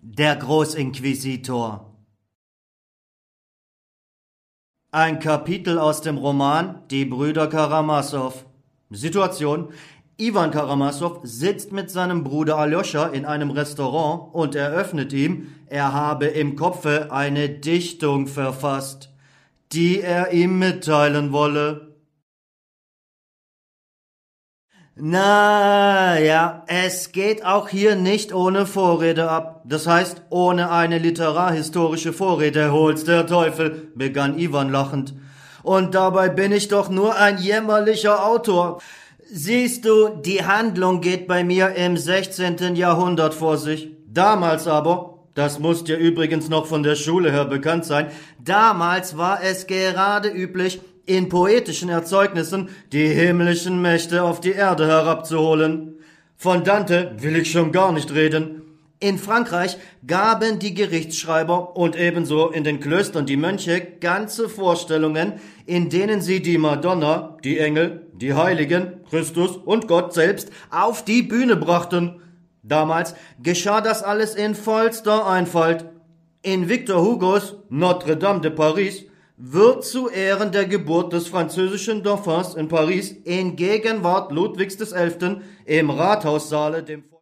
Der Großinquisitor. Ein Kapitel aus dem Roman Die Brüder Karamasow. Situation: Iwan Karamasow sitzt mit seinem Bruder Aljoscha in einem Restaurant und eröffnet ihm, er habe im Kopfe eine Dichtung verfasst, die er ihm mitteilen wolle. Na ja, es geht auch hier nicht ohne Vorrede ab. Das heißt, ohne eine literarhistorische Vorrede, hol's der Teufel, begann Iwan lachend. Und dabei bin ich doch nur ein jämmerlicher Autor. Siehst du, die Handlung geht bei mir im 16. Jahrhundert vor sich. Damals aber, das muss dir übrigens noch von der Schule her bekannt sein, damals war es gerade üblich, in poetischen Erzeugnissen die himmlischen Mächte auf die Erde herabzuholen. Von Dante will ich schon gar nicht reden. In Frankreich gaben die Gerichtsschreiber und ebenso in den Klöstern die Mönche ganze Vorstellungen, in denen sie die Madonna, die Engel, die Heiligen, Christus und Gott selbst auf die Bühne brachten. Damals geschah das alles in vollster Einfalt. In Victor Hugos Notre Dame de Paris wird zu Ehren der Geburt des französischen Dauphins in Paris in Gegenwart Ludwigs XI. Im Rathaussaale dem